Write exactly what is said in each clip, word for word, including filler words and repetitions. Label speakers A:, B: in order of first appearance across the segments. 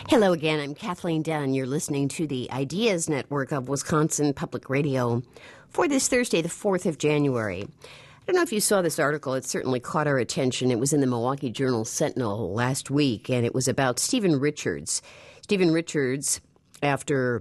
A: Hello again. I'm Kathleen Dunn. You're listening to the Ideas Network of Wisconsin Public Radio for this Thursday, the fourth of January. I don't know if you saw this article. It certainly caught our attention. It was in the Milwaukee Journal-Sentinel last week, and it was about Stephen Richards. Stephen Richards, after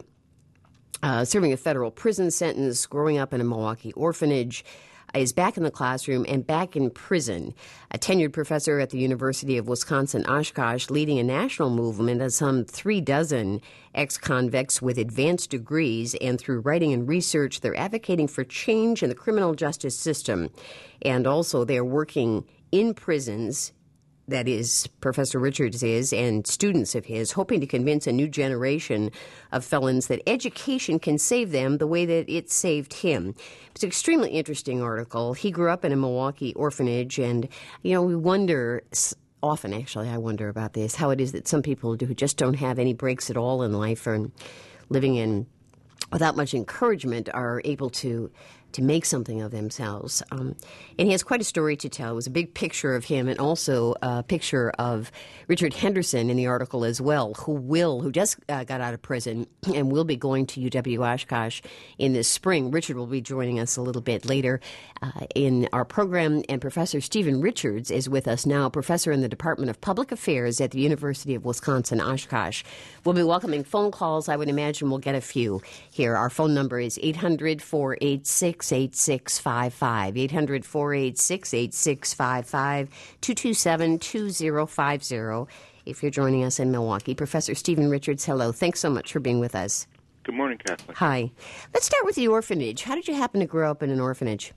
A: uh, serving a federal prison sentence, growing up in a Milwaukee orphanage, is back in the classroom and back in prison. A tenured professor at the University of Wisconsin-Oshkosh, leading a national movement of some three dozen ex-convicts with advanced degrees, and through writing and research, they're advocating for change in the criminal justice system. And also they're working in prisons, that is, Professor Richards is, and students of his, hoping to convince a new generation of felons that education can save them the way that it saved him. It's an extremely interesting article. He grew up in a Milwaukee orphanage, and, you know, we wonder, often actually I wonder about this, how it is that some people do, who just don't have any breaks at all in life and living in without much encouragement are able to to make something of themselves. Um, and he has quite a story to tell. It was a big picture of him, and also a picture of Richard Henderson in the article as well, who will, who just uh, got out of prison and will be going to U W Oshkosh in this spring. Richard will be joining us a little bit later uh, in our program, and Professor Stephen Richards is with us now, professor in the Department of Public Affairs at the University of Wisconsin-Oshkosh. We'll be welcoming phone calls. I would imagine we'll get a few here. Our phone number is eight hundred, four eight six, eight six five five, eight hundred, four eight six, eight six five five, two two seven, two zero five zero. If you're joining us in Milwaukee. Professor Stephen Richards, hello. Thanks so much for being with us.
B: Good morning, Kathleen.
A: Hi. Let's start with the orphanage. How did you happen to grow up in an orphanage?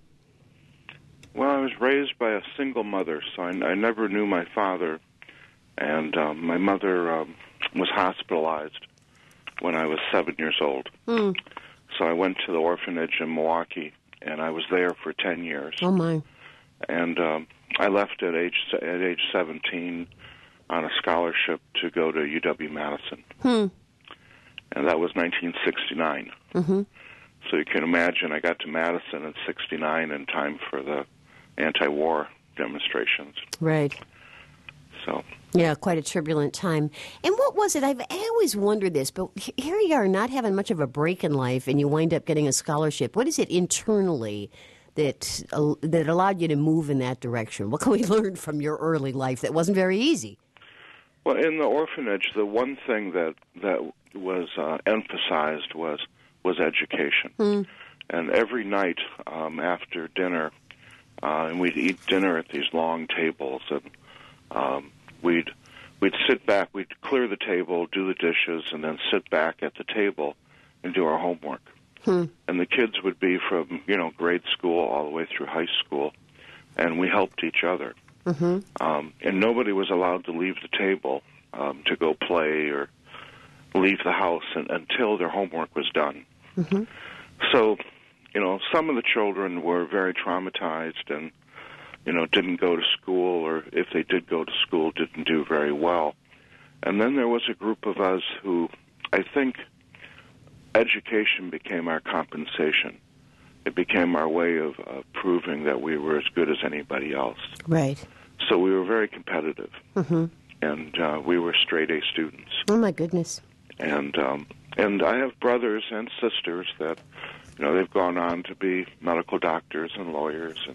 B: Well, I was raised by a single mother, so I, I never knew my father. And um, my mother um, was hospitalized when I was seven years old. Mm. So I went to the orphanage in Milwaukee, and I was there for ten years.
A: Oh, my.
B: And um, I left at age at age seventeen on a scholarship to go to U W-Madison.
A: Hmm.
B: And that was nineteen sixty-nine.
A: Mm-hmm.
B: So you can imagine I got to Madison in sixty-nine in time for the anti-war demonstrations.
A: Right.
B: So...
A: Yeah, quite a turbulent time. And what was it? I've I always wondered this, but here you are not having much of a break in life, and you wind up getting a scholarship. What is it internally that uh, that allowed you to move in that direction? What can we learn from your early life that wasn't very easy?
B: Well, in the orphanage, the one thing that that was uh, emphasized was was education. Mm. And every night um, after dinner, uh, and we'd eat dinner at these long tables, and um, We'd we'd sit back, we'd clear the table, do the dishes, and then sit back at the table and do our homework. Hmm. And the kids would be from, you know, grade school all the way through high school, and we helped each other. Mm-hmm. Um, and nobody was allowed to leave the table um, to go play or leave the house and, until their homework was done. Mm-hmm. So, you know, some of the children were very traumatized and you know, didn't go to school, or if they did go to school, didn't do very well. And then there was a group of us who, I think, education became our compensation. It became our way of uh, proving that we were as good as anybody else.
A: Right.
B: So we were very competitive, mm-hmm. and uh, we were straight-A students.
A: Oh, my goodness.
B: And um, and I have brothers and sisters that, you know, they've gone on to be medical doctors and lawyers, and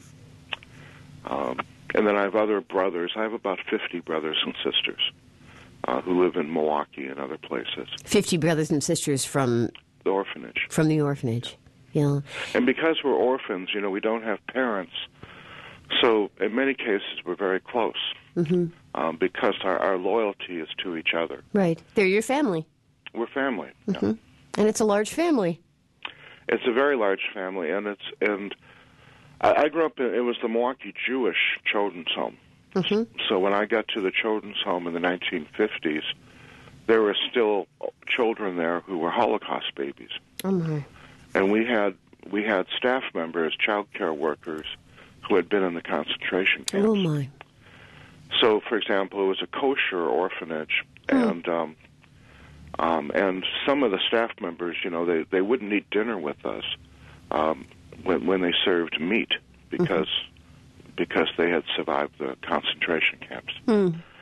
B: Um, and then I have other brothers. I have about fifty brothers and sisters uh, who live in Milwaukee and other places.
A: fifty brothers and sisters from...
B: The orphanage.
A: From the orphanage, yeah.
B: And because we're orphans, you know, we don't have parents. So in many cases, we're very close mm-hmm. um, because our, our loyalty is to each other.
A: Right. They're your family.
B: We're family.
A: Mm-hmm.
B: Yeah.
A: And it's a large family.
B: It's a very large family, and it's... and. I grew up in, it was the Milwaukee Jewish Children's Home. Mm-hmm. So when I got to the Children's Home in the nineteen fifties, there were still children there who were Holocaust babies.
A: Oh, my.
B: And we had we had staff members, child care workers, who had been in the concentration camps.
A: Oh, my.
B: So, for example, it was a kosher orphanage, mm. and um, um, and some of the staff members, you know, they, they wouldn't eat dinner with us. Um, When, when they served meat, because mm-hmm. because they had survived the concentration camps. Mm.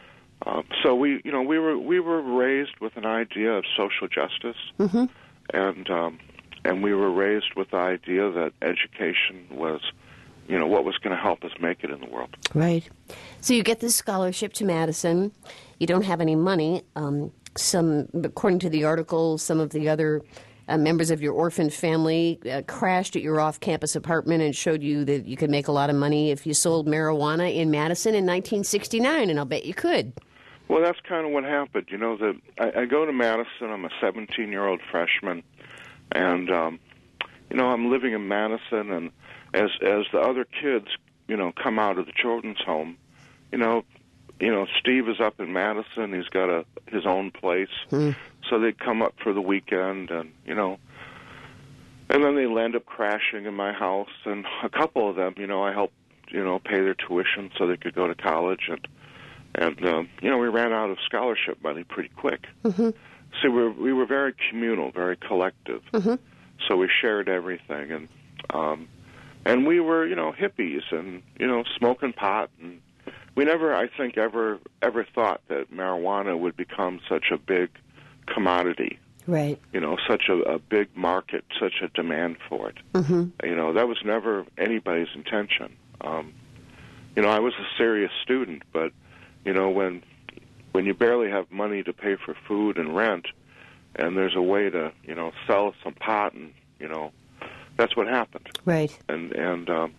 B: Uh, so we, you know, we were we were raised with an idea of social justice,
A: mm-hmm.
B: and um, and we were raised with the idea that education was, you know, what was going to help us make it in the world.
A: Right. So you get this scholarship to Madison. You don't have any money. Um, some, according to the article, some of the other uh, members of your orphan family uh, crashed at your off-campus apartment and showed you that you could make a lot of money if you sold marijuana in Madison in nineteen sixty-nine, and I'll bet you could.
B: Well, that's kind of what happened. You know, the, I, I go to Madison. I'm a seventeen-year-old freshman, and um, you know, I'm living in Madison, and as as the other kids, you know, come out of the children's home, you know, you know, Steve is up in Madison. He's got a his own place,
A: hmm.
B: so they'd come up for the weekend, and you know, and then they'd end up crashing in my house. And a couple of them, you know, I helped, you know, pay their tuition so they could go to college, and and um, you know, we ran out of scholarship money pretty quick.
A: Mm-hmm.
B: So we were, we were very communal, very collective.
A: Mm-hmm.
B: So we shared everything, and um, and we were, you know, hippies, and you know, smoking pot, and we never, I think, ever ever thought that marijuana would become such a big commodity.
A: Right.
B: You know, such a, a big market, such a demand for it.
A: Mm-hmm.
B: You know, that was never anybody's intention. Um, you know, I was a serious student, but you know, when when you barely have money to pay for food and rent, and there's a way to, you know, sell some pot, and you know, that's what happened.
A: Right.
B: And and um,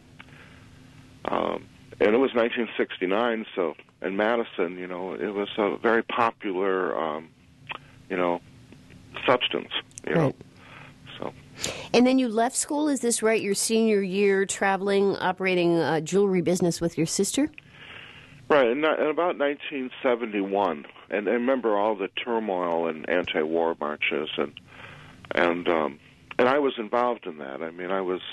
B: um, and it was nineteen sixty-nine, so in Madison, you know, it was a very popular, um, you know, substance. You
A: right.
B: know, so.
A: And then you left school. Is this right? Your senior year, traveling, operating a jewelry business with your sister.
B: Right, in, in about nineteen seventy-one, and, and remember all the turmoil and anti-war marches, and and um, and I was involved in that. I mean, I was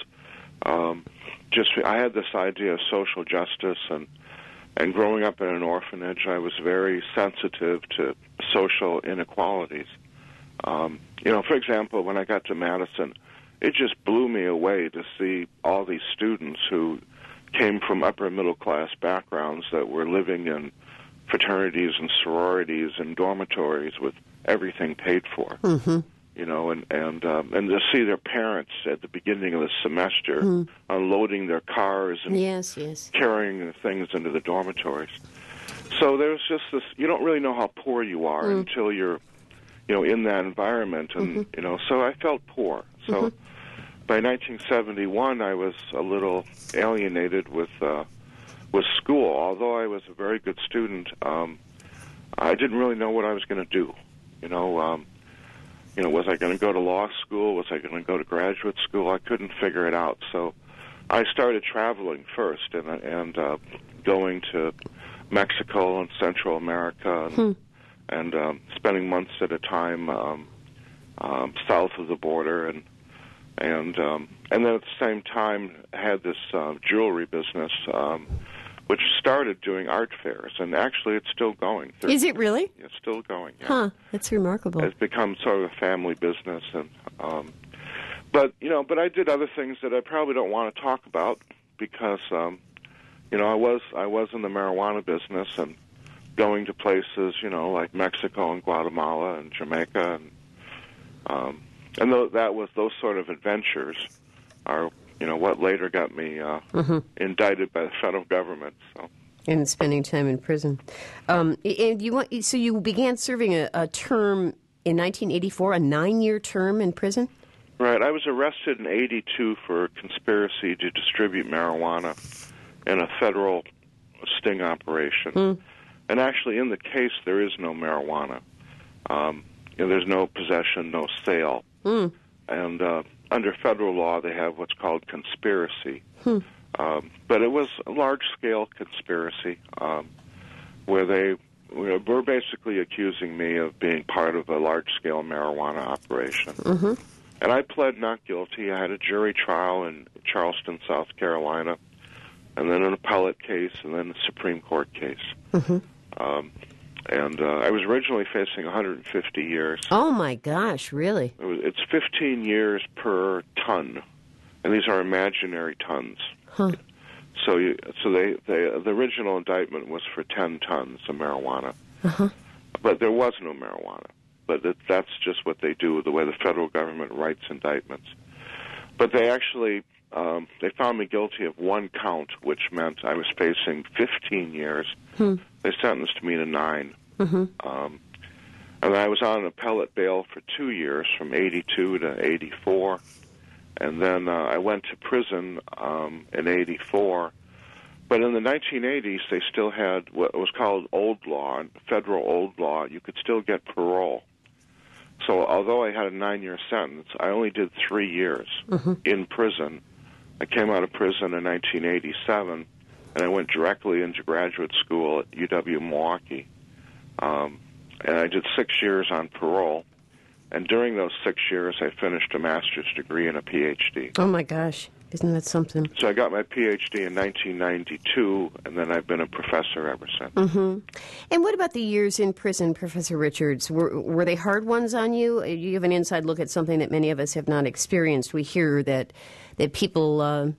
B: um, just I had this idea of social justice, and and growing up in an orphanage, I was very sensitive to social inequalities. Um, you know, for example, when I got to Madison, it just blew me away to see all these students who came from upper middle class backgrounds that were living in fraternities and sororities and dormitories with everything paid for.
A: Mm-hmm.
B: You know, and and um, and to see their parents at the beginning of the semester
A: mm.
B: unloading their cars and
A: yes, yes.
B: carrying the things into the dormitories. So there's just this. You don't really know how poor you are mm. until you're, you know, in that environment, and
A: mm-hmm.
B: you know. So I felt poor. So. Mm-hmm. By nineteen seventy-one, I was a little alienated with uh, with school. Although I was a very good student, um, I didn't really know what I was going to do. You know, um, you know, was I going to go to law school? Was I going to go to graduate school? I couldn't figure it out. So I started traveling first, and and uh, going to Mexico and Central America, and,
A: hmm.
B: and um, spending months at a time um, um, south of the border, and. And um, and then at the same time had this uh, jewelry business, um, which started doing art fairs, and actually it's still going. There's,
A: Is it really?
B: It's still going. Yeah.
A: Huh. That's remarkable.
B: It's become sort of a family business, and um, but you know, but I did other things that I probably don't want to talk about because um, you know I was I was in the marijuana business and going to places, you know, like Mexico and Guatemala and Jamaica, and um, And th- that was those sort of adventures are, you know, what later got me uh, mm-hmm. indicted by the federal government. So.
A: And spending time in prison. Um, and you want, so you began serving a, a term in nineteen eighty-four, a nine-year term in prison?
B: Right. I was arrested in eighty-two for conspiracy to distribute marijuana in a federal sting operation. Mm. And actually, in the case, there is no marijuana. Um, you know, there's no possession, no sale.
A: Mm.
B: And uh, under federal law, they have what's called conspiracy.
A: Hmm.
B: Um, but it was a large-scale conspiracy um, where they were basically accusing me of being part of a large-scale marijuana operation.
A: Mm-hmm.
B: And I pled not guilty. I had a jury trial in Charleston, South Carolina, and then an appellate case, and then a Supreme Court case.
A: Mm-hmm.
B: Um, and uh, I was originally facing one hundred fifty years.
A: Oh, my gosh, really?
B: It was, it's fifteen years per ton, and these are imaginary tons.
A: Huh.
B: So, you, so they, they, the original indictment was for ten tons of marijuana,
A: Uh-huh.
B: But there was no marijuana. But it, that's just what they do, the way the federal government writes indictments. But they actually, um, they found me guilty of one count, which meant I was facing fifteen years.
A: Hmm.
B: They sentenced me to nine.
A: Mm-hmm.
B: Um, and I was on appellate bail for two years, from eighty-two to eighty-four. And then uh, I went to prison um, in eighty-four. But in the nineteen eighties, they still had what was called old law, federal old law. You could still get parole. So although I had a nine-year sentence, I only did three years mm-hmm. in prison. I came out of prison in nineteen eighty-seven, and I went directly into graduate school at U W-Milwaukee. Um, and I did six years on parole. And during those six years, I finished a master's degree and a P H D.
A: Oh, my gosh. Isn't that something?
B: So I got my P H D in nineteen ninety-two, and then I've been a professor ever since.
A: Mm-hmm. And what about the years in prison, Professor Richards? Were, were they hard ones on you? You have an inside look at something that many of us have not experienced. We hear that that people uh,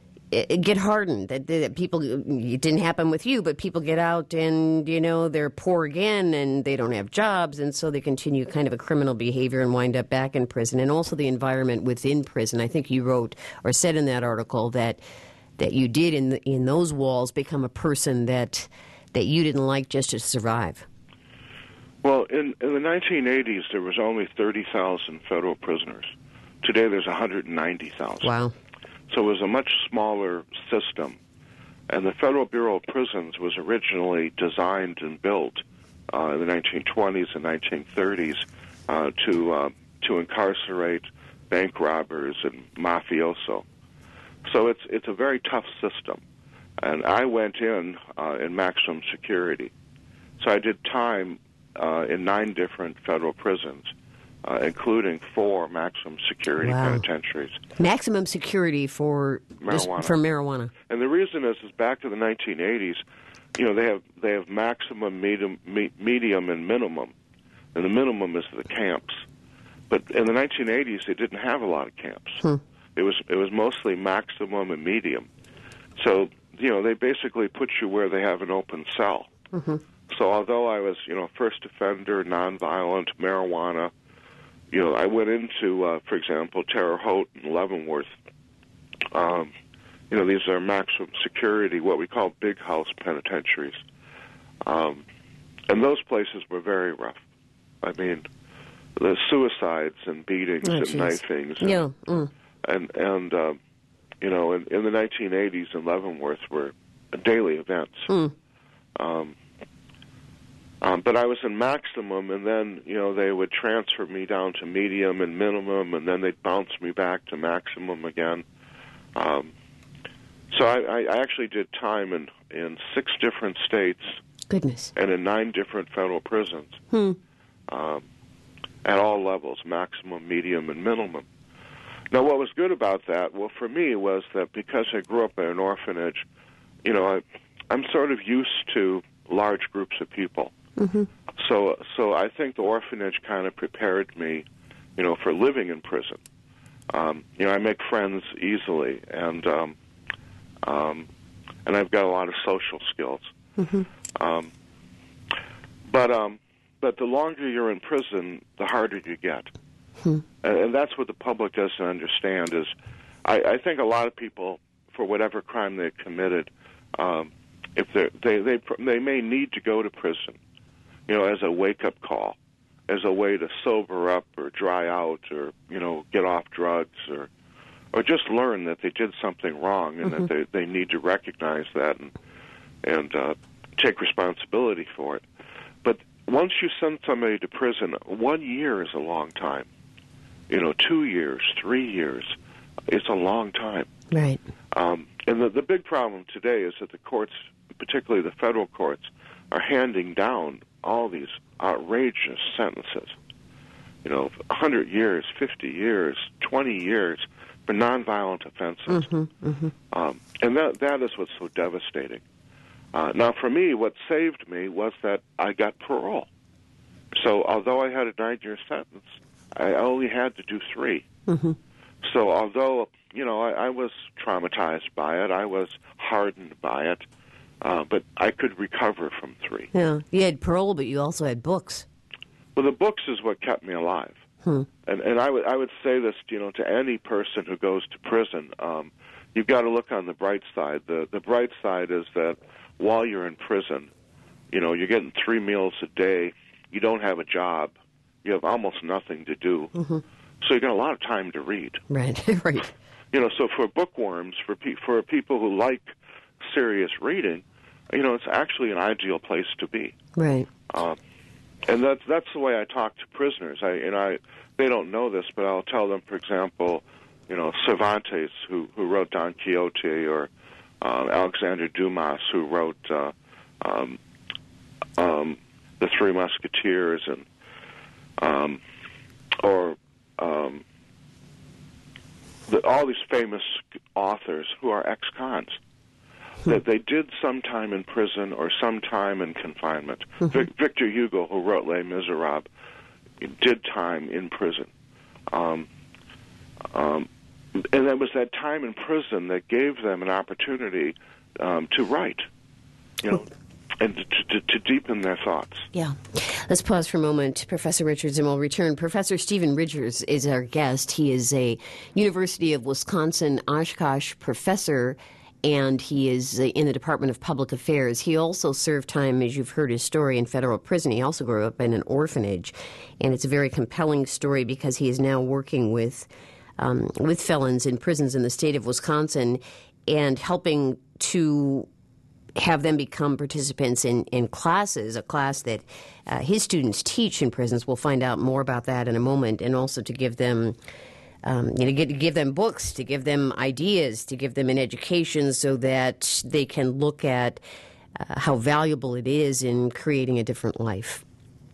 A: get hardened, that, that people, it didn't happen with you, but people get out and, you know, they're poor again and they don't have jobs, and so they continue kind of a criminal behavior and wind up back in prison. And also the environment within prison. I think you wrote or said in that article that that you did in the, in those walls become a person that that you didn't like just to survive.
B: Well, in, in the nineteen eighties, there was only thirty thousand federal prisoners. Today, there's one hundred ninety thousand.
A: Wow.
B: So it was a much smaller system. And the Federal Bureau of Prisons was originally designed and built uh, in the nineteen twenties and nineteen thirties uh, to uh, to incarcerate bank robbers and mafioso. So it's it's a very tough system. And I went in uh, in maximum security. So I did time uh, in nine different federal prisons, uh, including four maximum security
A: wow.
B: penitentiaries.
A: Maximum security for
B: marijuana.
A: for marijuana.
B: And the reason is, is back to the nineteen eighties, you know, they have they have maximum, medium, me, medium, and minimum, and the minimum is the camps. But in the nineteen eighties, they didn't have a lot of camps.
A: Hmm.
B: It was it was mostly maximum and medium. So you know, they basically put you where they have an open cell.
A: Mm-hmm.
B: So although I was, you know, first offender, nonviolent, marijuana, you know, I went into, uh, for example, Terre Haute and Leavenworth. Um, you know, these are maximum security, what we call big house penitentiaries. Um, and those places were very rough. I mean, the suicides and beatings
A: oh,
B: and
A: geez.
B: knifings. And,
A: yeah. Mm.
B: and, and uh, you know, in, in the nineteen eighties in Leavenworth were daily events.
A: Mm.
B: Um, um, but I was in maximum, and then, you know, they would transfer me down to medium and minimum, and then they'd bounce me back to maximum again. Um, so I, I actually did time in, in six different states.
A: Goodness.
B: And in nine different federal prisons.
A: Hmm.
B: Um, at all levels, maximum, medium, and minimum. Now, what was good about that, well, for me, was that because I grew up in an orphanage, you know, I, I'm sort of used to large groups of people.
A: Mm-hmm.
B: So, so I think the orphanage kind of prepared me, you know, for living in prison. Um, you know, I make friends easily, and um, um, and I've got a lot of social skills.
A: Mm-hmm.
B: Um, but um, but the longer you're in prison, the harder you get,
A: hmm.
B: and, and that's what the public doesn't understand. Is I, I think a lot of people, for whatever crime they've committed, um, if they they they they may need to go to prison, you know, as a wake-up call, as a way to sober up or dry out or, you know, get off drugs or or just learn that they did something wrong and mm-hmm. that they, they need to recognize that and, and uh, take responsibility for it. But once you send somebody to prison, one year is a long time. You know, two years, three years, it's a long time.
A: Right.
B: Um, and the, the big problem today is that the courts, particularly the federal courts, are handing down all these outrageous sentences. You know, one hundred years, fifty years, twenty years for nonviolent offenses.
A: Mm-hmm, mm-hmm.
B: Um, and that that is what's so devastating. Uh, now, for me, what saved me was that I got parole. So although I had a nine-year sentence, I only had to do three.
A: Mm-hmm.
B: So although, you know, I, I was traumatized by it, I was hardened by it, uh, but I could recover from three.
A: Yeah, you had parole, but you also had books.
B: Well, the books is what kept me alive.
A: Hmm.
B: And and I would I would say this, you know, to any person who goes to prison, um, you've got to look on the bright side. The the bright side is that while you're in prison, you know, you're getting three meals a day. You don't have a job. You have almost nothing to do. Mm-hmm. So you got a lot of time to read.
A: Right, right.
B: You know, so for bookworms, for pe- for people who like serious reading, you know, it's actually an ideal place to be.
A: Right.
B: Uh, and that's that's the way I talk to prisoners. I and I they don't know this, but I'll tell them, for example, you know, Cervantes, who who wrote Don Quixote, or uh, Alexander Dumas, who wrote uh, um, um, The Three Musketeers, and um, or um, the, all these famous authors who are ex-cons. That they did some time in prison or some time in confinement. Mm-hmm. Vic- Victor Hugo, who wrote Les Miserables, did time in prison. Um, um, and it was that time in prison that gave them an opportunity um, to write, you know, and to, to, to deepen their thoughts.
A: Yeah. Let's pause for a moment, Professor Richards, and we'll return. Professor Stephen Richards is our guest. He is a University of Wisconsin Oshkosh professor, and he is in the Department of Public Affairs. He also served time, as you've heard his story, in federal prison. He also grew up in an orphanage, and it's a very compelling story because he is now working with um, with felons in prisons in the state of Wisconsin and helping to have them become participants in, in classes, a class that uh, his students teach in prisons. We'll find out more about that in a moment, and also to give them Um, you know, get, to give them books, to give them ideas, to give them an education so that they can look at uh, how valuable it is in creating a different life.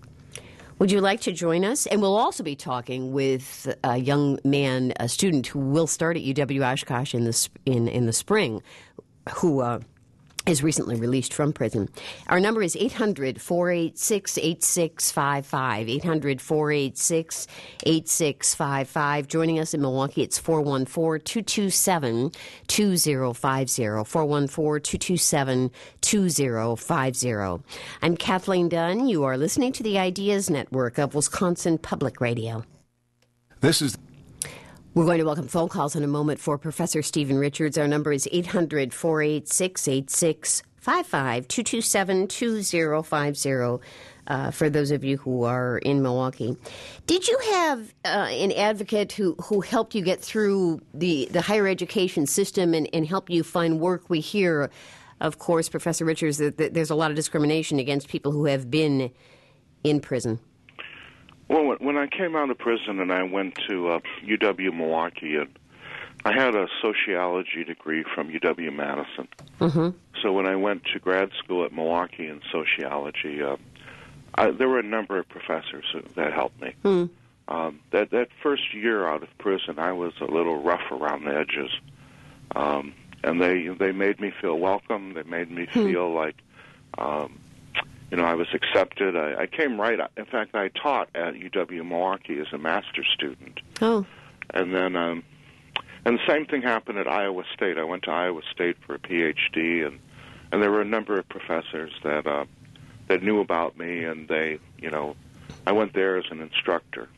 A: Would you like to join us? And we'll also be talking with a young man, a student who will start at U W Oshkosh in the in in the spring, who Uh, is recently released from prison. Our number is eight hundred, four eight six, eight six five five, eight hundred, four eight six, eight six five five. Joining us in Milwaukee, it's four one four, two two seven, two zero five zero, four one four, two two seven, two zero five zero. I'm Kathleen Dunn. You are listening to the Ideas Network of Wisconsin Public Radio.
C: This is...
A: We're going to welcome phone calls in a moment for Professor Stephen Richards. Our number is eight hundred, four eight six, eight six five five, two two seven, two zero five zero uh, for those of you who are in Milwaukee. Did you have uh, an advocate who, who helped you get through the, the higher education system and, and help you find work? We hear, of course, Professor Richards, that, that there's a lot of discrimination against people who have been in prison.
B: Well, when I came out of prison and I went to uh, U W Milwaukee, and I had a sociology degree from U W Madison.
A: Mm-hmm.
B: So when I went to grad school at Milwaukee in sociology, uh, I, there were a number of professors that helped me.
A: Mm.
B: Um, that that first year out of prison, I was a little rough around the edges, um, and they they made me feel welcome. They made me
A: mm.
B: feel like. Um, You know, I was accepted. I, I came right. In fact, I taught at U W Milwaukee as a master's student.
A: Oh.
B: And then, um, and the same thing happened at Iowa State. I went to Iowa State for a P H D, and and there were a number of professors that uh, that knew about me, and they, you know, I went there as an instructor.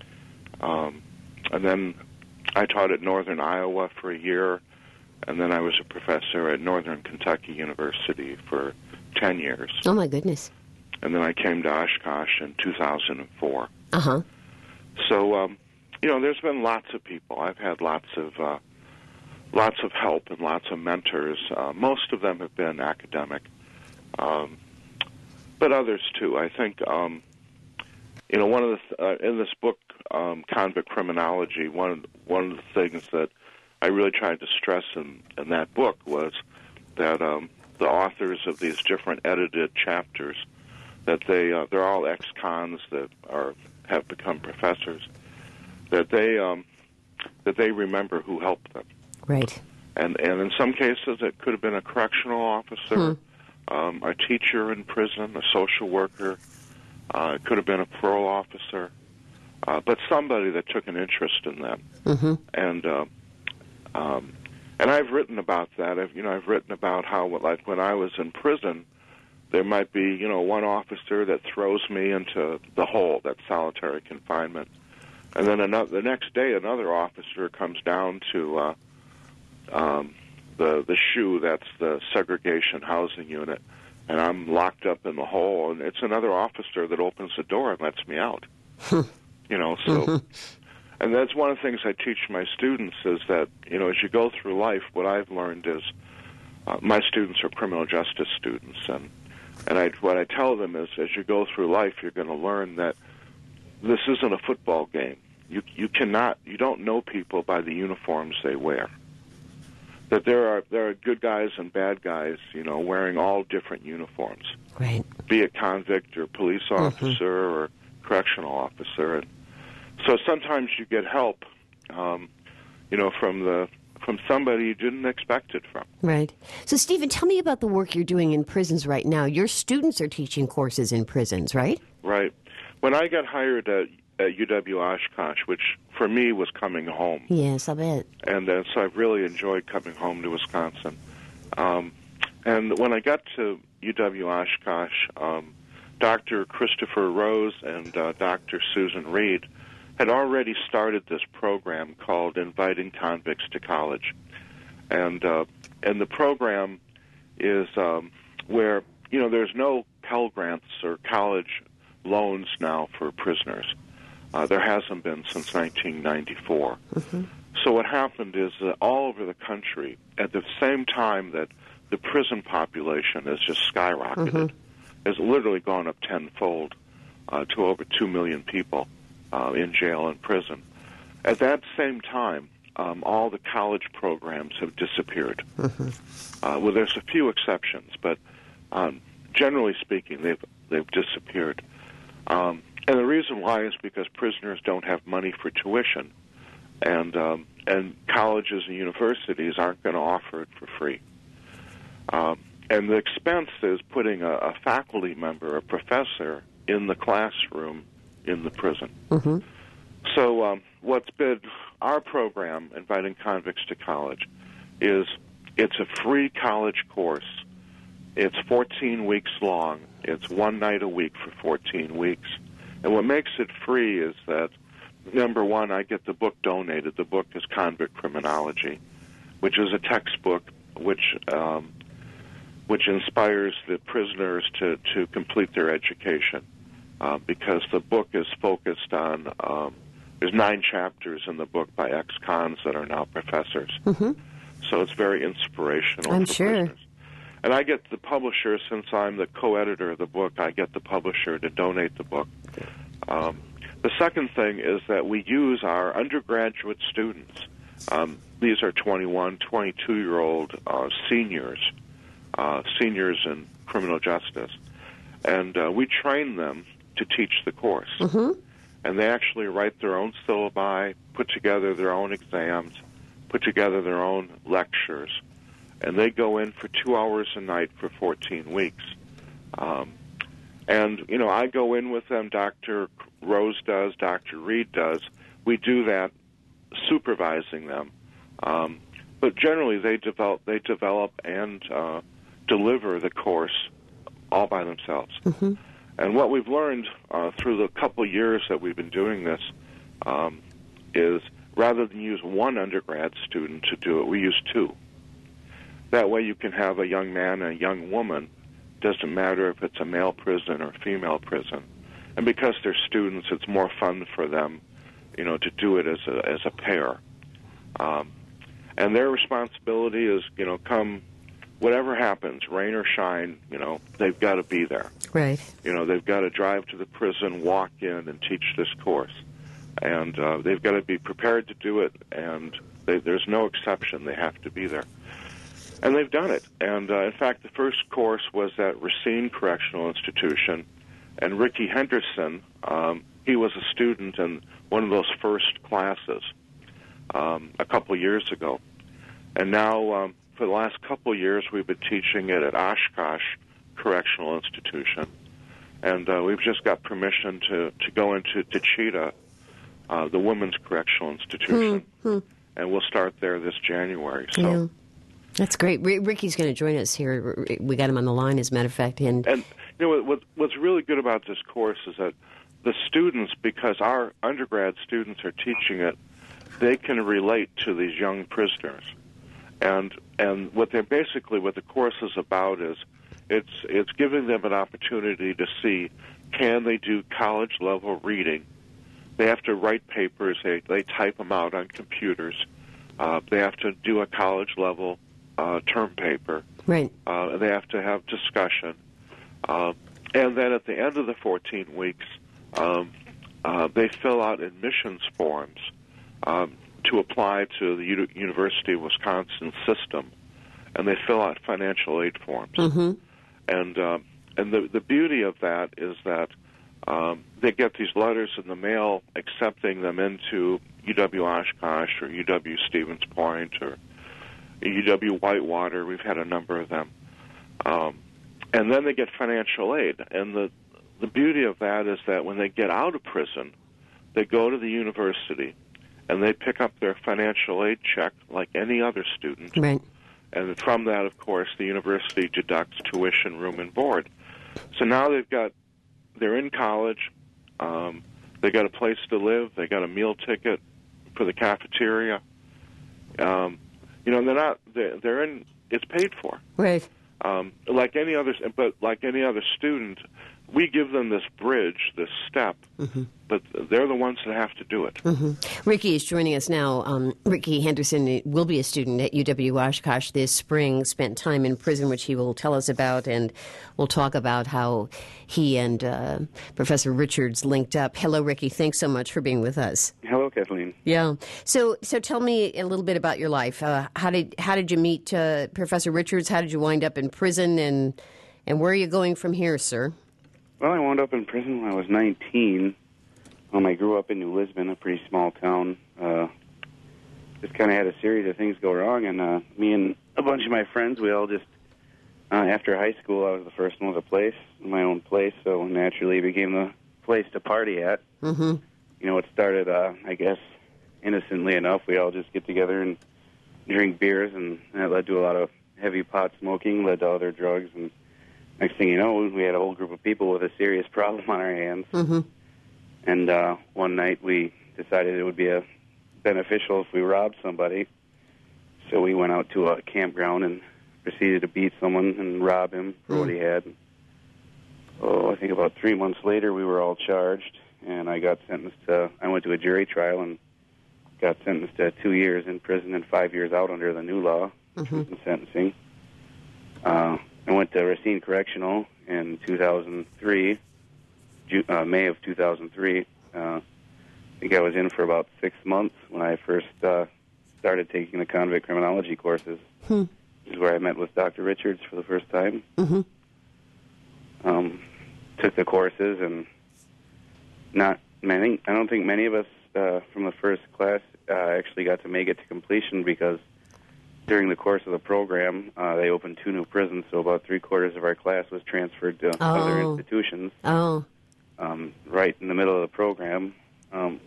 B: Um, and then I taught at Northern Iowa for a year, and then I was a professor at Northern Kentucky University for ten years.
A: Oh, my goodness.
B: And then I came to Oshkosh in two thousand four.
A: Uh-huh.
B: So, um, you know, there's been lots of people. I've had lots of uh, lots of help and lots of mentors. Uh, most of them have been academic, um, but others too. I think, um, you know, one of the th- uh, in this book, um, Convict Criminology, one one of the things that I really tried to stress in, in that book was that um, the authors of these different edited chapters, that they uh, they're all ex-cons that are have become professors, that they um, that they remember who helped them.
A: Right.
B: And and in some cases it could have been a correctional officer, hmm. um, a teacher in prison, a social worker. Uh, it could have been a parole officer, uh, but somebody that took an interest in them.
A: Mm-hmm.
B: And uh, um, And I've written about that. I've, you know, I've written about how, like, when I was in prison, there might be, you know, one officer that throws me into the hole, that solitary confinement. And then another, the next day, another officer comes down to uh, um, the the SHU, that's the segregation housing unit, and I'm locked up in the hole, and it's another officer that opens the door and lets me out. You know, so... Mm-hmm. And that's one of the things I teach my students is that, you know, as you go through life, what I've learned is uh, my students are criminal justice students, and and I, what I tell them is as you go through life, you're going to learn that this isn't a football game. You you cannot, you don't know people by the uniforms they wear. That there are there are good guys and bad guys, you know, wearing all different uniforms.
A: Right.
B: Be it convict or police officer mm-hmm. or correctional officer. And so sometimes you get help, um, you know, from the from somebody you didn't expect it from.
A: Right. So, Stephen, tell me about the work you're doing in prisons right now. Your students are teaching courses in prisons, right?
B: Right. When I got hired at, at U W Oshkosh, which for me was coming home.
A: Yes, I bet.
B: And uh, so I've really enjoyed coming home to Wisconsin. Um, and when I got to U W Oshkosh, um, Doctor Christopher Rose and uh, Doctor Susan Reed had already started this program called Inviting Convicts to College. And uh, and the program is um, where, you know, there's no Pell Grants or college loans now for prisoners. Uh, there hasn't been since nineteen ninety-four. Mm-hmm. So what happened is that all over the country, at the same time that the prison population has just skyrocketed, mm-hmm. has literally gone up tenfold uh, to over two million people. Uh, in jail and prison. At that same time, um, all the college programs have disappeared. Mm-hmm. Uh, well, there's a few exceptions, but um, generally speaking, they've they've disappeared. Um, and the reason why is because prisoners don't have money for tuition, and um, and colleges and universities aren't going to offer it for free. Um, and the expense is putting a, a faculty member, a professor, in the classroom in the prison. Mm-hmm. So um, what's been our program, Inviting Convicts to College, is it's a free college course. It's fourteen weeks long. It's one night a week for fourteen weeks. And what makes it free is that, number one, I get the book donated. The book is Convict Criminology, which is a textbook which um, which inspires the prisoners to, to complete their education. Uh, because the book is focused on, um, there's nine chapters in the book by ex-cons that are now professors. Mm-hmm. So it's very inspirational
A: I'm
B: for
A: sure.
B: prisoners. And I get the publisher, since I'm the co-editor of the book, I get the publisher to donate the book. Um, the second thing is that we use our undergraduate students. Um, these are twenty-one, twenty-two-year-old uh, seniors, uh, seniors in criminal justice. And uh, we train them to teach the course. Mm-hmm. And they actually write their own syllabi, put together their own exams, put together their own lectures, and they go in for two hours a night for fourteen weeks. Um, and, you know, I go in with them, Doctor Rose does, Doctor Reed does. We do that supervising them. Um, but generally they develop, they develop and uh, deliver the course all by themselves. Mm-hmm. And what we've learned uh, through the couple of years that we've been doing this um, is rather than use one undergrad student to do it, we use two. That way you can have a young man and a young woman. Doesn't matter if it's a male prison or female prison. And because they're students, it's more fun for them, you know, to do it as a, as a pair. Um, and their responsibility is, you know, come whatever happens, rain or shine, you know, they've got to be there.
A: Right.
B: You know, they've got to drive to the prison, walk in, and teach this course. And uh, they've got to be prepared to do it, and they, there's no exception. They have to be there. And they've done it. And, uh, in fact, the first course was at Racine Correctional Institution, and Ricky Henderson, um, he was a student in one of those first classes um, a couple years ago. And now, um, for the last couple of years, we've been teaching it at Oshkosh Correctional Institution. And uh, we've just got permission to, to go into Techeetah, uh, the Women's Correctional Institution. Mm-hmm. and we'll start there this January. So.
A: Yeah. That's great. R- Ricky's going to join us here. We got him on the line, as a matter of fact. And,
B: and you know what, what's really good about this course is that the students, because our undergrad students are teaching it, they can relate to these young prisoners. And and what they're basically what the course is about is it's it's giving them an opportunity to see, can they do college level reading? They have to write papers. They they type them out on computers. Uh, they have to do a college level uh, term paper.
A: Right.
B: Uh, they have to have discussion, uh, and then at the end of the fourteen weeks, um, uh, they fill out admissions forms um, to apply to the U- University of Wisconsin system, and they fill out financial aid forms.
A: Mm-hmm.
B: And um, and the the beauty of that is that um, they get these letters in the mail accepting them into U W Oshkosh or U W Stevens Point or U W Whitewater. We've had a number of them. Um, and then they get financial aid. And the, the beauty of that is that when they get out of prison, they go to the university and they pick up their financial aid check like any other student.
A: Right.
B: And from that, of course, the university deducts tuition, room, and board. So now they've got, they're in college, um, they got a place to live, they got a meal ticket for the cafeteria. Um, you know, they're not, they're, they're in, it's paid for.
A: Right.
B: Um, like any other, but like any other student, we give them this bridge, this step, mm-hmm. but they're the ones that have to do it.
A: Mm-hmm. Ricky is joining us now. Um, Ricky Henderson will be a student at U W Oshkosh this spring, spent time in prison, which he will tell us about, and we'll talk about how he and uh, Professor Richards linked up. Hello, Ricky. Thanks so much for being with us.
C: Hello, Kathleen.
A: Yeah. So, so tell me a little bit about your life. Uh, how did how did you meet uh, Professor Richards? How did you wind up in prison, and and where are you going from here, sir?
C: Well, I wound up in prison when I was nineteen. Um, I grew up in New Lisbon, a pretty small town. Uh, just kind of had a series of things go wrong, and uh, me and a bunch of my friends, we all just, uh, after high school, I was the first one with a place, my own place, so naturally it became the place to party at.
A: Mm-hmm.
C: You know, it started, uh, I guess, innocently enough. We all just get together and drink beers, and that led to a lot of heavy pot smoking, led to other drugs, and next thing you know, we had a whole group of people with a serious problem on our hands.
A: Mm-hmm.
C: And uh, one night we decided it would be a beneficial if we robbed somebody. So we went out to a campground and proceeded to beat someone and rob him for mm. what he had. Oh, I think about three months later we were all charged, and I got sentenced to, I went to a jury trial and got sentenced to two years in prison and five years out under the new law, mm-hmm. in sentencing. Uh, I went to Racine Correctional in two thousand three, uh, May of two thousand three. Uh, I think I was in for about six months when I first uh, started taking the convict criminology courses. Hmm. This is where I met with Doctor Richards for the first time. Mm-hmm. Um, took the courses, and not many. I don't think many of us uh, from the first class uh, actually got to make it to completion because during the course of the program, uh, they opened two new prisons, so about three-quarters of our class was transferred to
A: oh.
C: other institutions.
A: Oh.
C: Um, right in the middle of the program. Um,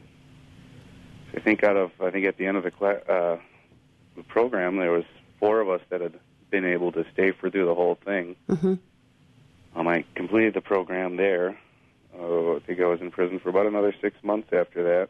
C: I think out of, I think at the end of the, cla- uh, the program, there was four of us that had been able to stay for through the whole thing. Mm-hmm. Um, I completed the program there. Uh, I think I was in prison for about another six months after that.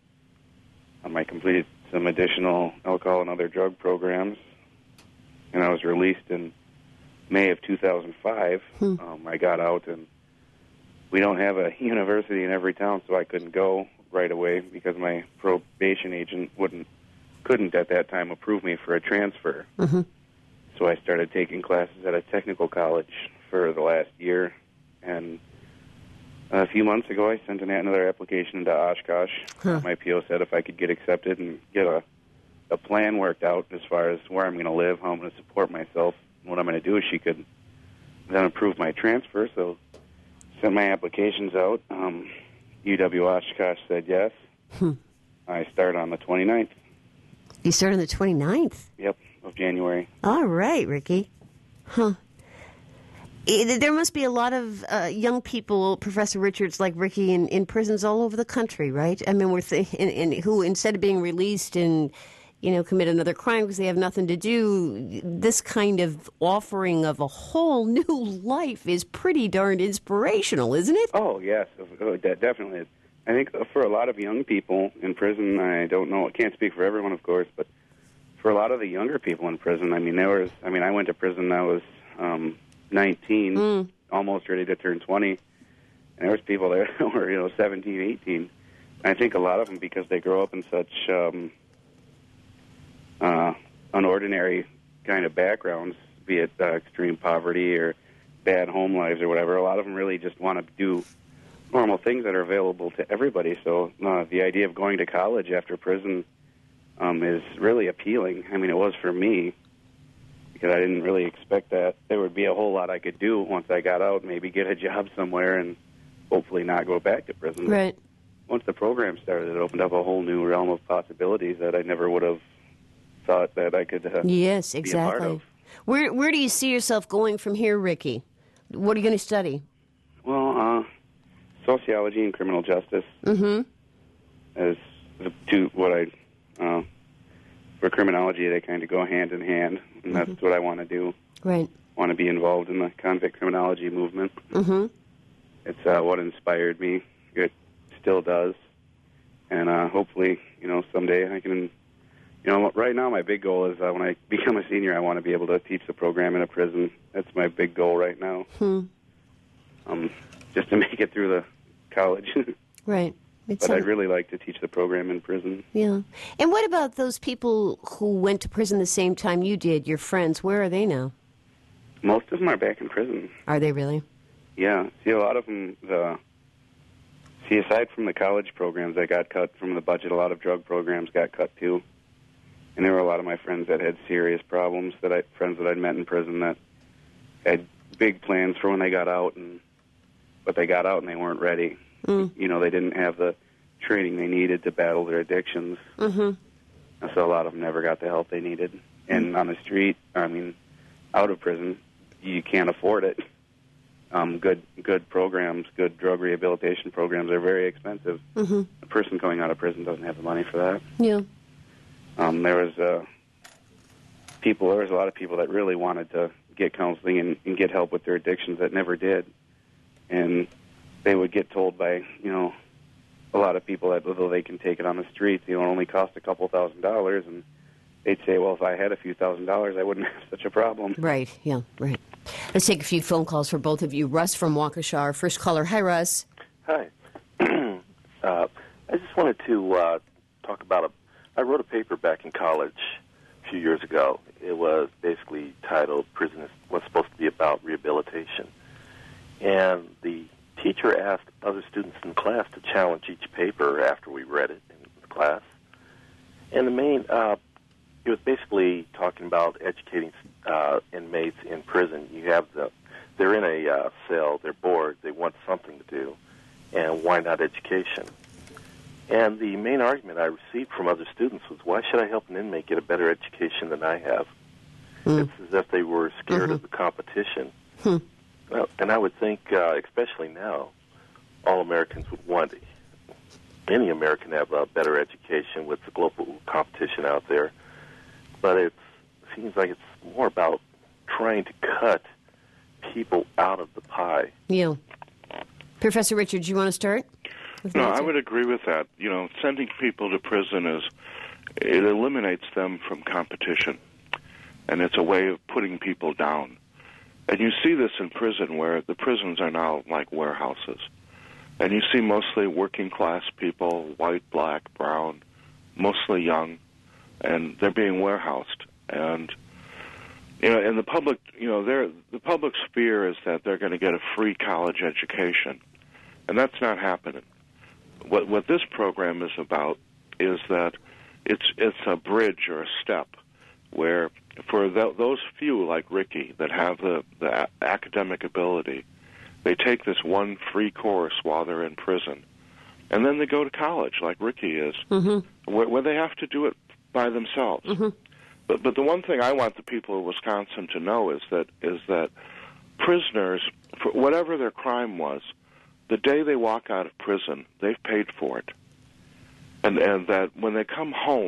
C: Um, I completed some additional alcohol and other drug programs, and I was released in May of two thousand five. Hmm. Um, I got out, and we don't have a university in every town, so I couldn't go right away because my probation agent wouldn't, couldn't at that time approve me for a transfer. Mm-hmm. So I started taking classes at a technical college for the last year, and a few months ago, I sent an, another application into Oshkosh. Huh. My P O said if I could get accepted and get a, a plan worked out as far as where I'm going to live, how I'm going to support myself, and what I'm going to do, she could then approve my transfer. So sent my applications out. Um, U W Oshkosh said yes. Hmm. I start on the twenty-ninth.
A: You start on the twenty-ninth?
C: Yep, of January.
A: All right, Ricky. Huh. It, there must be a lot of uh, young people, Professor Richards, like Ricky, in, in prisons all over the country, right? I mean, we're th- in, in, who instead of being released and, you know, commit another crime because they have nothing to do. This kind of offering of a whole new life is pretty darn inspirational, isn't it?
C: Oh, yes, that definitely is. I think for a lot of young people in prison, I don't know, I can't speak for everyone, of course, but for a lot of the younger people in prison, I mean, there was, I mean, I went to prison, I was um, nineteen, mm. almost ready to turn twenty, and there was people there that were, you know, seventeen, eighteen. And I think a lot of them, because they grow up in such um, uh, unordinary kind of backgrounds, be it uh, extreme poverty or bad home lives or whatever, a lot of them really just want to do normal things that are available to everybody. So uh, the idea of going to college after prison um, is really appealing. I mean, it was for me, because I didn't really expect that there would be a whole lot I could do once I got out, maybe get a job somewhere and hopefully not go back to prison.
A: Right.
C: Once the program started, it opened up a whole new realm of possibilities that I never would have thought that I could uh,
A: yes, exactly.
C: be a part of.
A: Where, where do you see yourself going from here, Ricky? What are you going to study?
C: Well, uh, sociology and criminal justice
A: mm-hmm.
C: as the two, what I, uh, for criminology, they kind of go hand in hand, and that's mm-hmm. what I want to do.
A: Right.
C: I want to be involved in the convict criminology movement.
A: Mm-hmm.
C: It's uh, what inspired me. It still does. And uh, hopefully, you know, someday I can, you know, right now my big goal is uh, when I become a senior, I want to be able to teach the program in a prison. That's my big goal right now.
A: Hmm.
C: Um, just to make it through the college.
A: Right. It's
C: but
A: a,
C: I'd really like to teach the program in prison.
A: Yeah. And what about those people who went to prison the same time you did, your friends? Where are they now?
C: Most of them are back in prison.
A: Are they really?
C: Yeah. See, a lot of them, the, see, aside from the college programs that got cut from the budget, a lot of drug programs got cut too. And there were a lot of my friends that had serious problems, that I, friends that I'd met in prison that had big plans for when they got out, and but they got out and they weren't ready.
A: Mm.
C: You know, they didn't have the training they needed to battle their addictions.
A: Mm-hmm.
C: And so a lot of them never got the help they needed. And mm. on the street, I mean, out of prison, you can't afford it. Um, good good programs, good drug rehabilitation programs are very expensive.
A: Mm-hmm.
C: A person coming out of prison doesn't have the money for that.
A: Yeah.
C: Um, there was uh, people. There was a lot of people that really wanted to get counseling and, and get help with their addictions that never did, and they would get told by you know a lot of people that although they can take it on the streets, you know, it only cost a couple thousand dollars, and they'd say, well, if I had a few thousand dollars, I wouldn't have such a problem.
A: Right. Yeah. Right. Let's take a few phone calls for both of you. Russ from Waukesha, our first caller. Hi, Russ.
D: Hi. uh, I just wanted to uh, talk about a. I wrote a paper back in college a few years ago. It was basically titled "Prison is What's Supposed to Be About Rehabilitation," and the teacher asked other students in class to challenge each paper after we read it in the class. And the main, uh, it was basically talking about educating uh, inmates in prison. You have the, they're in a uh, cell, they're bored, they want something to do, and why not education? And the main argument I received from other students was, why should I help an inmate get a better education than I have? Mm. It's as if they were scared mm-hmm. of the competition.
A: Hmm.
D: Well, and I would think, uh, especially now, all Americans would want any American to have a better education with the global competition out there. But it seems like it's more about trying to cut people out of the pie.
A: Yeah. Professor Richard, do you want to start?
B: No, I would agree with that. You know, sending people to prison is, it eliminates them from competition, and it's a way of putting people down. And you see this in prison, where the prisons are now like warehouses. And you see mostly working-class people, white, black, brown, mostly young, and they're being warehoused. And, you know, and the public, you know, they're, the public's fear is that they're going to get a free college education, and that's not happening. What what this program is about is that it's it's a bridge or a step where for th- those few like Ricky that have the, the a- academic ability, they take this one free course while they're in prison, and then they go to college like Ricky is,
A: mm-hmm.
B: where, where they have to do it by themselves.
A: Mm-hmm.
B: But but the one thing I want the people of Wisconsin to know is that is that prisoners, for whatever their crime was, the day they walk out of prison, they've paid for it. And and that when they come home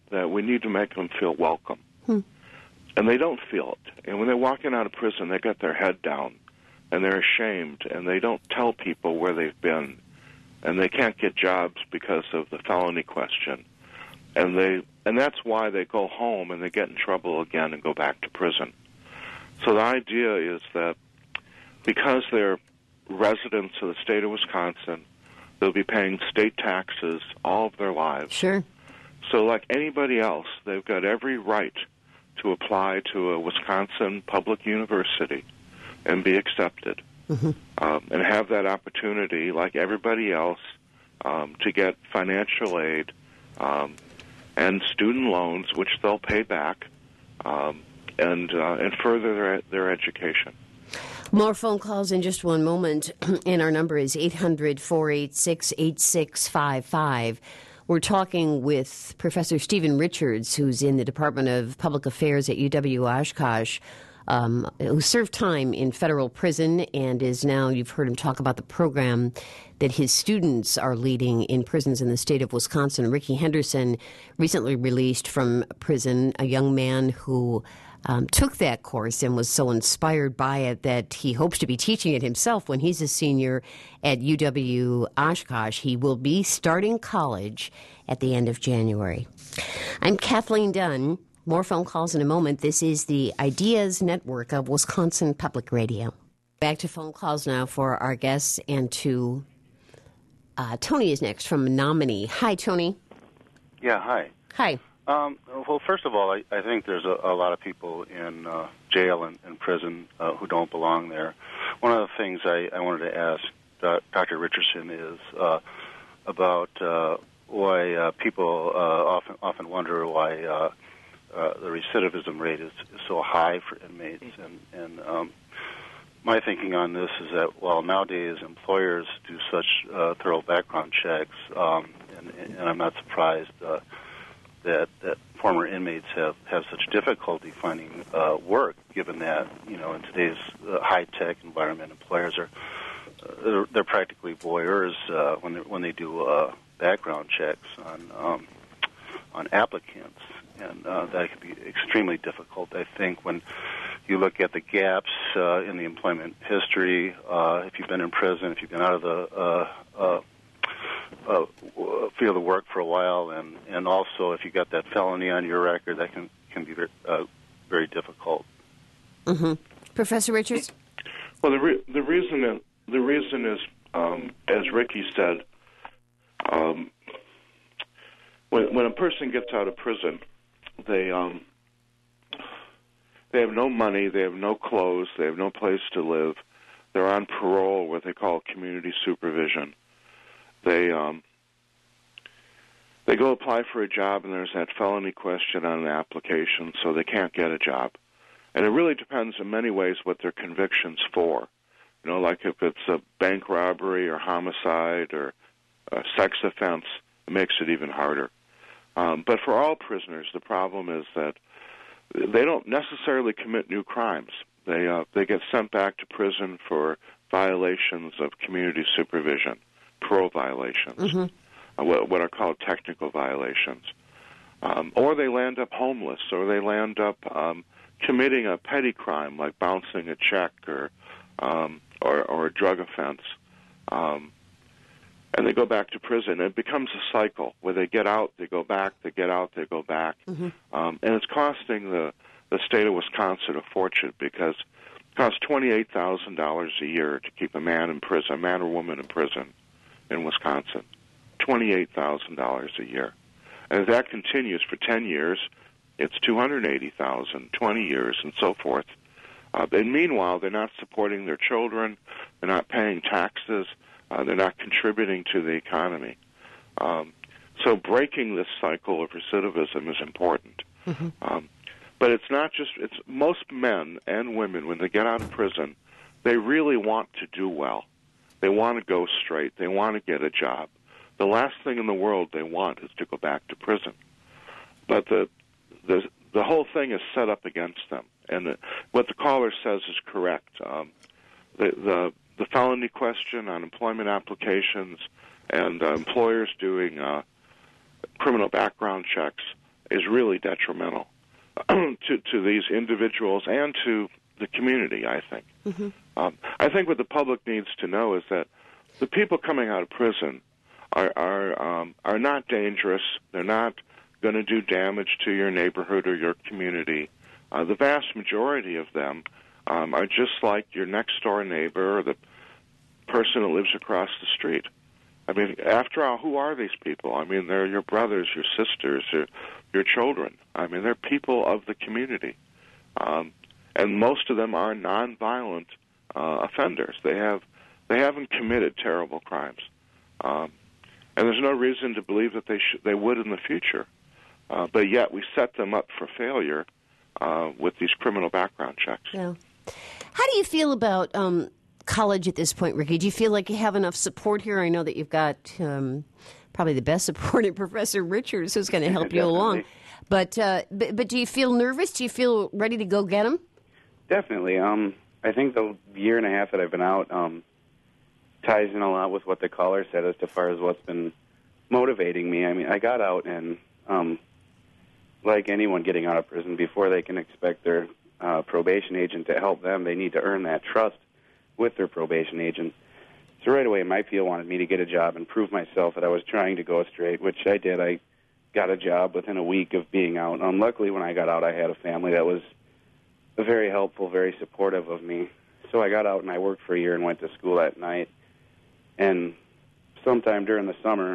B: that we need to make them feel welcome.
A: Hmm.
B: And they don't feel it. And when they're walking out of prison, they got their head down, and they're ashamed, and they don't tell people where they've been, and they can't get jobs because of the felony question. And they and that's why they go home and they get in trouble again and go back to prison. So the idea is that because they're residents of the state of Wisconsin, they'll be paying state taxes all of their lives.
A: Sure.
B: So like anybody else, they've got every right to apply to a Wisconsin public university and be accepted,
A: mm-hmm.
B: um, and have that opportunity, like everybody else, um, to get financial aid um, and student loans, which they'll pay back, um, and uh, and further their their education.
A: More phone calls in just one moment, and our number is eight hundred, four eight six, eight six five five. We're talking with Professor Stephen Richards, who's in the Department of Public Affairs at U W Oshkosh, um, who served time in federal prison and is now, you've heard him talk about the program that his students are leading in prisons in the state of Wisconsin. Ricky Henderson recently released from prison, a young man who Um, took that course and was so inspired by it that he hopes to be teaching it himself when he's a senior at U W Oshkosh. He will be starting college at the end of January. I'm Kathleen Dunn. More phone calls in a moment. This is the Ideas Network of Wisconsin Public Radio. Back to phone calls now for our guests, and to uh, Tony is next from Menominee. Hi, Tony.
E: Yeah, hi.
A: Hi.
E: Um, well, first of all, I, I think there's a, a lot of people in uh, jail and, and prison uh, who don't belong there. One of the things I, I wanted to ask uh, Doctor Richardson is uh, about uh, why uh, people uh, often often wonder why uh, uh, the recidivism rate is, is so high for inmates. And, and um, my thinking on this is that, well, nowadays employers do such uh, thorough background checks, um, and, and I'm not surprised uh, that that former inmates have, have such difficulty finding uh, work, given that, you know, in today's uh, high-tech environment, employers are uh, they're, they're practically voyeurs uh, when they when they do uh, background checks on um, on applicants, and uh, that can be extremely difficult. I think when you look at the gaps uh, in the employment history, uh, if you've been in prison, if you've been out of the uh, uh, Uh, field of work for a while, and, and also if you got that felony on your record, that can can be very, uh, very difficult.
A: Mm-hmm. Professor Richards?
B: Well, the re- the reason is, the reason is um, as Ricky said, um, when when a person gets out of prison, they um, they have no money, they have no clothes, they have no place to live. They're on parole, what they call community supervision. They um, they go apply for a job, and there's that felony question on the application, so they can't get a job. And it really depends in many ways what their conviction's for. You know, like if it's a bank robbery or homicide or a sex offense, it makes it even harder. Um, but for all prisoners, the problem is that they don't necessarily commit new crimes. They uh, they get sent back to prison for violations of community supervision, parole violations,
A: mm-hmm.
B: uh, what, what are called technical violations. Um, or they land up homeless, or they land up um, committing a petty crime like bouncing a check or um, or, or a drug offense. Um, and they go back to prison. It becomes a cycle where they get out, they go back, they get out, they go back.
A: Mm-hmm.
B: Um, and it's costing the, the state of Wisconsin a fortune, because it costs twenty-eight thousand dollars a year to keep a man in prison, a man or woman in prison in Wisconsin, twenty-eight thousand dollars a year. And if that continues for ten years, it's two hundred eighty thousand dollars, twenty years, and so forth. Uh, and meanwhile, they're not supporting their children, they're not paying taxes, uh, they're not contributing to the economy. Um, so breaking this cycle of recidivism is important.
A: Mm-hmm.
B: Um, but it's not just, it's most men and women, when they get out of prison, they really want to do well. They want to go straight. They want to get a job. The last thing in the world they want is to go back to prison. But the the the whole thing is set up against them. And the, what the caller says is correct. Um, the, the the felony question on employment applications and uh, employers doing uh, criminal background checks is really detrimental to to these individuals and to the community, I think. Mm-hmm. Um, I think what the public needs to know is that the people coming out of prison are are um, are not dangerous. They're not going to do damage to your neighborhood or your community. Uh, the vast majority of them um, are just like your next-door neighbor or the person that lives across the street. I mean, after all, who are these people? I mean, they're your brothers, your sisters, your, your children. I mean, they're people of the community. Um, and most of them are nonviolent uh, offenders. They, have, they haven't committed terrible crimes. Um, and there's no reason to believe that they, sh- they would in the future. Uh, but yet we set them up for failure uh, with these criminal background checks.
A: Yeah. How do you feel about um, college at this point, Ricky? Do you feel like you have enough support here? I know that you've got um, probably the best support in Professor Richards, who's going to help you along. But, uh, but but do you feel nervous? Do you feel ready to go get them?
C: Definitely. Um, I think the year and a half that I've been out um, ties in a lot with what the caller said as to far as what's been motivating me. I mean, I got out and... Um, like anyone getting out of prison, before they can expect their uh, probation agent to help them, they need to earn that trust with their probation agent. So right away, my P O wanted me to get a job and prove myself that I was trying to go straight, which I did. I got a job within a week of being out. Um, luckily, when I got out, I had a family that was very helpful, very supportive of me. So I got out and I worked for a year and went to school at night. And sometime during the summer,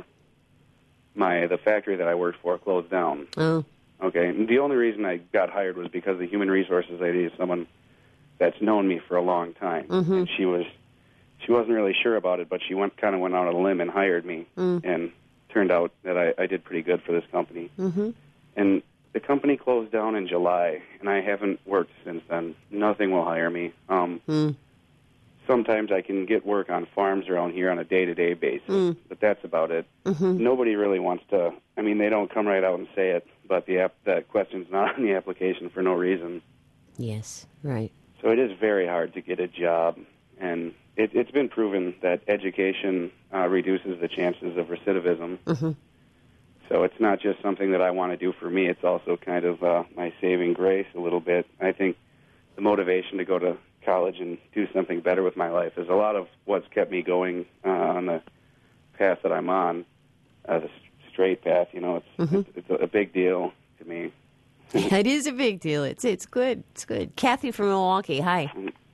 C: my the factory that I worked for closed down.
A: Oh.
C: Okay, and the only reason I got hired was because the human resources lady is someone that's known me for a long time,
A: mm-hmm.
C: and she was she wasn't really sure about it, but she went kind of went out on a limb and hired me, mm. and turned out that I, I did pretty good for this company.
A: Mm-hmm.
C: And the company closed down in July, and I haven't worked since then. Nothing will hire me. Um,
A: mm.
C: Sometimes I can get work on farms around here on a day-to-day basis,
A: mm.
C: but that's about it.
A: Mm-hmm.
C: Nobody really wants to. I mean, they don't come right out and say it, but the app, that question's not on the application for no reason.
A: Yes, right.
C: So it is very hard to get a job, and it, it's been proven that education uh, reduces the chances of recidivism.
A: Mm-hmm.
C: So it's not just something that I want to do for me. It's also kind of uh, my saving grace a little bit. I think the motivation to go to college and do something better with my life is a lot of what's kept me going uh, on the path that I'm on, uh, the straight path. You know, it's
A: mm-hmm.
C: it's, it's a big deal to me.
A: It is a big deal. It's it's good. It's good. Kathy from Milwaukee. Hi.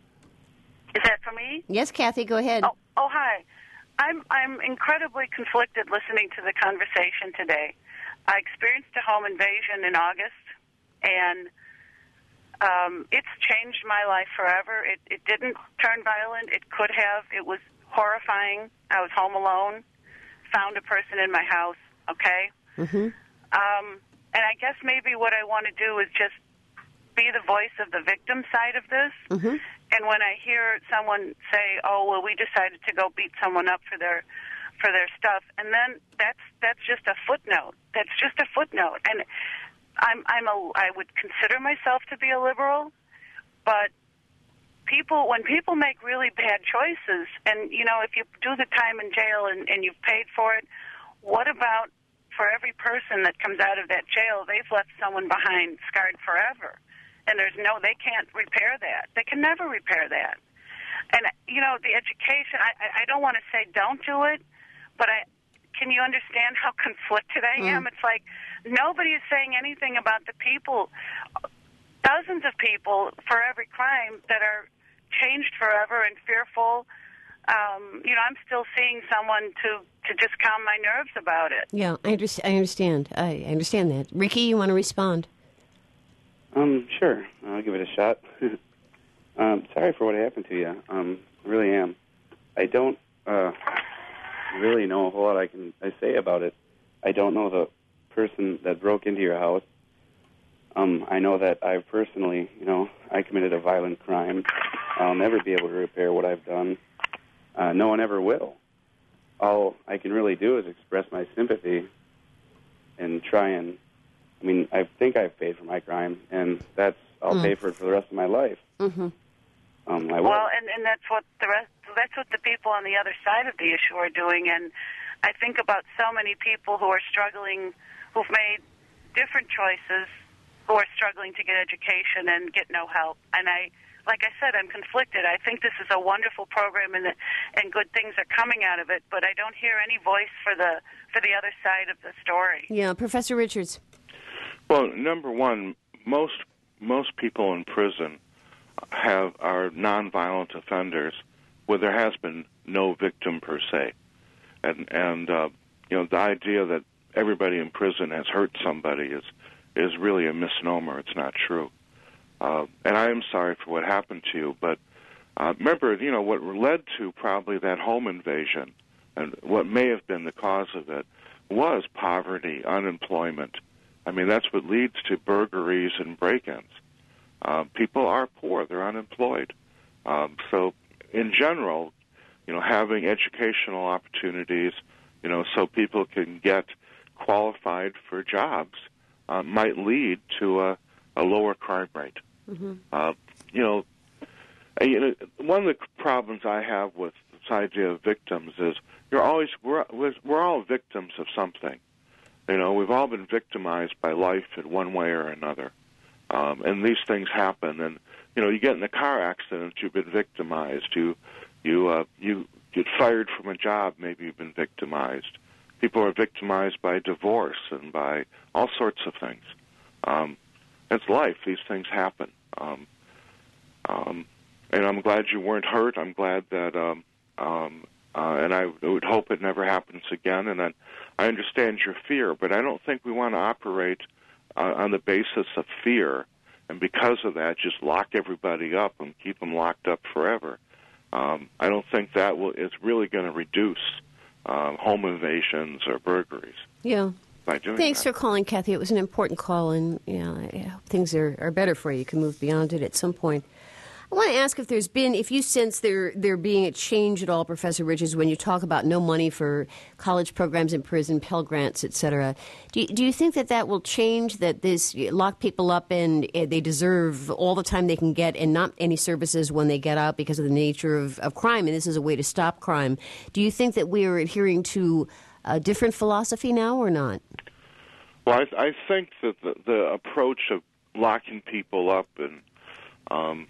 F: Is that for me?
A: Yes, Kathy. Go ahead.
F: Oh, oh, hi. I'm I'm incredibly conflicted listening to the conversation today. I experienced a home invasion in August, and um, it's changed my life forever. It, it didn't turn violent. It could have. It was horrifying. I was home alone, found a person in my house, okay?
A: Mm-hmm.
F: Um, and I guess maybe what I want to do is just be the voice of the victim side of this.
A: Mm-hmm.
F: And when I hear someone say, "Oh, well, we decided to go beat someone up for their for their stuff," and then that's that's just a footnote. That's just a footnote. And I'm I'm a I would consider myself to be a liberal, but people when people make really bad choices, and you know, if you do the time in jail and, and you've paid for it, what about for every person that comes out of that jail? They've left someone behind scarred forever. And there's no, they can't repair that. They can never repair that. And, you know, the education, I, I don't want to say don't do it, but I can you understand how conflicted I am? Mm. It's like nobody is saying anything about the people, dozens of people for every crime that are changed forever and fearful. Um, you know, I'm still seeing someone to, to just calm my nerves about it.
A: Yeah, I understand. I understand. I understand that. Ricky, you want to respond?
C: Um, sure. I'll give it a shot. um, sorry for what happened to you. Um, I really am. I don't uh, really know a whole lot I can I say about it. I don't know the person that broke into your house. Um, I know that I personally, you know, I committed a violent crime. I'll never be able to repair what I've done. Uh, no one ever will. All I can really do is express my sympathy and try and I mean, I think I've paid for my crime, and that's I'll mm. pay for it for the rest of my life.
A: Mm-hmm.
C: Um, I
F: well, and, and that's what the rest. That's what the people on the other side of the issue are doing. And I think about so many people who are struggling, who've made different choices who are struggling to get education and get no help. And I, like I said, I'm conflicted. I think this is a wonderful program, and and good things are coming out of it. But I don't hear any voice for the for the other side of the story.
A: Yeah, Professor Richards.
B: Well, number one, most most people in prison have are nonviolent offenders where there has been no victim per se, and and uh, you know, the idea that everybody in prison has hurt somebody is is really a misnomer. It's not true. Uh, and I am sorry for what happened to you, but uh, remember, you know, what led to probably that home invasion and what may have been the cause of it was poverty, unemployment. I mean, that's what leads to burglaries and break-ins. Uh, people are poor. They're unemployed. Um, so in general, you know, having educational opportunities, you know, so people can get qualified for jobs uh, might lead to a, a lower crime rate. Mm-hmm. Uh, you know, you know, one of the problems I have with this idea of victims is you're always we're we're all victims of something. You know, we've all been victimized by life in one way or another, um, and these things happen. And you know, you get in a car accident, you've been victimized. You you uh, you get fired from a job, maybe you've been victimized. People are victimized by divorce and by all sorts of things. Um, it's life; these things happen. Um, um, and I'm glad you weren't hurt. I'm glad that, um, um, uh, and I would hope it never happens again. And I, I understand your fear, but I don't think we want to operate uh, on the basis of fear, and because of that, just lock everybody up and keep them locked up forever. Um, I don't think that will is really going to reduce um, home invasions or burglaries.
A: Yeah.
B: By doing
A: Thanks
B: that.
A: for calling, Kathy. It was an important call, and you know, I hope things are, are better for you. You can move beyond it at some point. I want to ask if there's been, if you sense there there being a change at all, Professor Richards, when you talk about no money for college programs in prison, Pell Grants, et cetera. Do you, do you think that that will change, that this lock people up and uh, they deserve all the time they can get and not any services when they get out because of the nature of, of crime, and this is a way to stop crime? Do you think that we are adhering to a different philosophy now or not?
B: Well, I, I think that the, the approach of locking people up and um,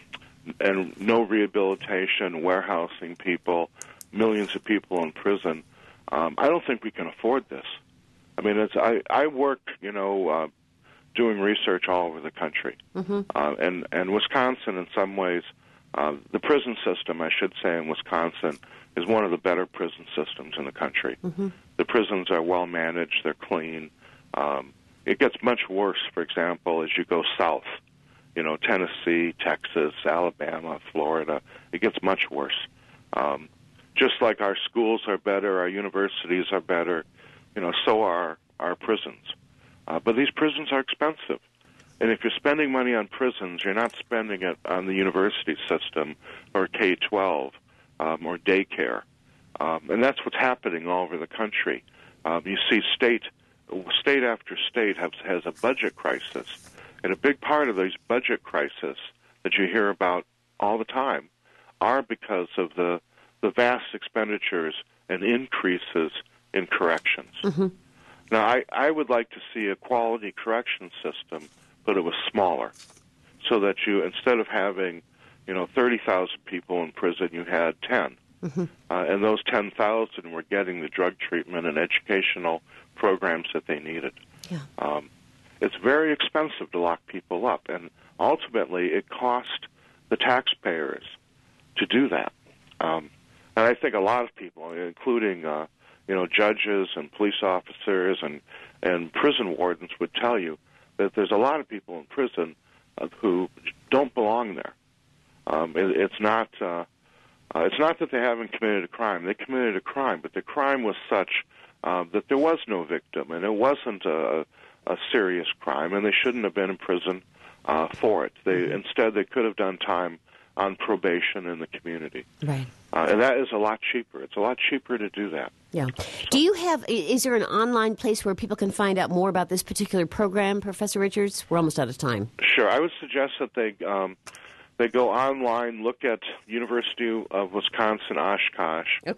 B: and no rehabilitation, warehousing people, millions of people in prison, um, I don't think we can afford this. I mean, it's, I, I work, you know, uh, doing research all over the country. Mm-hmm. Uh, and, and Wisconsin, in some ways, uh, the prison system, I should say, in Wisconsin, is one of the better prison systems in the country. Mm-hmm. The prisons are well managed, they're clean. Um, it gets much worse, for example, as you go south. You know, Tennessee, Texas, Alabama, Florida. It gets much worse. Um, just like our schools are better, our universities are better, you know, so are our prisons. Uh, but these prisons are expensive. And if you're spending money on prisons, you're not spending it on the university system or K twelve um, or daycare. Um, and that's what's happening all over the country. Um, you see state state after state has, has a budget crisis. And a big part of these budget crises that you hear about all the time are because of the, the vast expenditures and increases in corrections. Mm-hmm. Now, I, I would like to see a quality correction system, but it was smaller, so that you, instead of having, you know, thirty thousand people in prison, you had ten. Mm-hmm. Uh, and those ten thousand were getting the drug treatment and educational programs that they needed.
A: Yeah.
B: Um, it's very expensive to lock people up, and ultimately it cost the taxpayers to do that. Um, and I think a lot of people, including uh, you know, judges and police officers and, and prison wardens, would tell you that there's a lot of people in prison uh, who don't belong there. Um, it, it's not uh, uh, it's not that they haven't committed a crime. They committed a crime, but the crime was such uh, that there was no victim, and it wasn't a, a serious crime, and they shouldn't have been in prison uh, for it. They mm-hmm. Instead, they could have done time on probation in the community.
A: Right.
B: Uh, and that is a lot cheaper. It's a lot cheaper to do that.
A: Yeah. Do you have, is there an online place where people can find out more about this particular program, Professor Richards? We're almost out of time.
B: Sure. I would suggest that they um, they go online, look at University of Wisconsin Oshkosh.
A: Okay.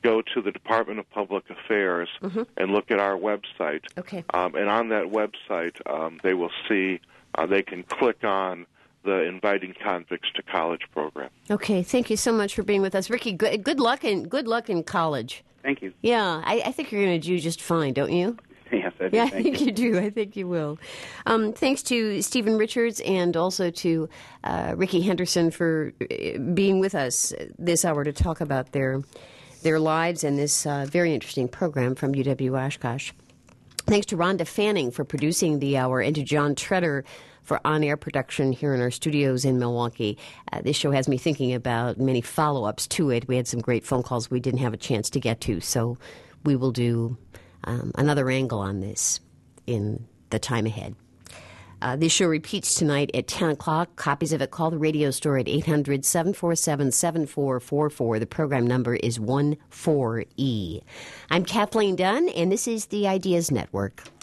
B: go to the Department of Public Affairs mm-hmm. and look at our website.
A: Okay.
B: Um, and on that website, um, they will see, uh, they can click on the Inviting Convicts to College program.
A: Okay, thank you so much for being with us. Ricky, good, good luck in good luck in college.
C: Thank you.
A: Yeah, I, I think you're going to do just fine, don't you?
C: Yes, I do.
A: Yeah,
C: Thank
A: I think
C: you.
A: you do. I think you will. Um, thanks to Stephen Richards and also to uh, Ricky Henderson for being with us this hour to talk about their their lives and this uh, very interesting program from U W Oshkosh. Thanks to Rhonda Fanning for producing the hour and to John Treader for on-air production here in our studios in Milwaukee. Uh, this show has me thinking about many follow-ups to it. We had some great phone calls we didn't have a chance to get to, so we will do um, another angle on this in the time ahead. Uh, this show repeats tonight at ten o'clock. Copies of it, call the radio store at eight hundred, seven four seven, seven four four four. The program number is one four E. I'm Kathleen Dunn, and this is the Ideas Network.